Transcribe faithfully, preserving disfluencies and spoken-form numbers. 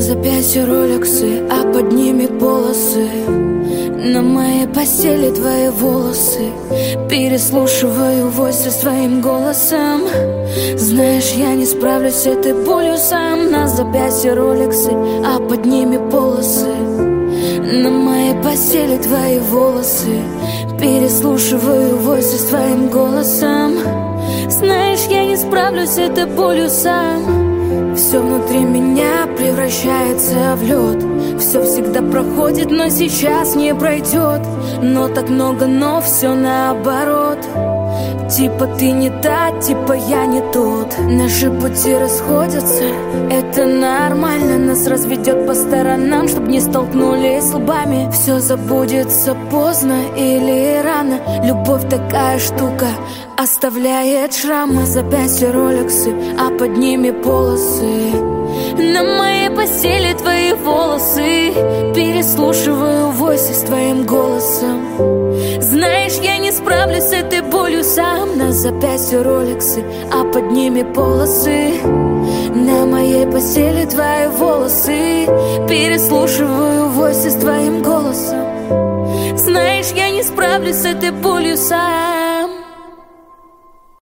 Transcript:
запястье роликсы, а под ними полосы. На моей постели твои волосы. Переслушиваю войсы своим голосом. Знаешь, я не справлюсь с этой болью сам. На запястье роликсы, а под ними полосы. На моей постели твои волосы. Переслушиваю войсы своим голосом. Знаешь, я не справлюсь с этой болью сам. Все внутри меня превращается в лед. Все всегда проходит, но сейчас не пройдет. Но так много, но все наоборот. Типа ты не та, типа я не тот. Наши пути расходятся, это нормально. Нас разведет по сторонам, чтоб не столкнулись лбами. Все забудется поздно или рано. Любовь такая штука, оставляет шрамы. Запястья роликсы, а под ними полосы. На моей постели твои волосы. Переслушиваю войсы с твоим голосом. Знаешь, я не справлюсь с этой болью сам. На запястье роликсы, а под ними полосы. На моей постели твои волосы. Переслушиваю войсы с твоим голосом. Знаешь, я не справлюсь с этой болью сам.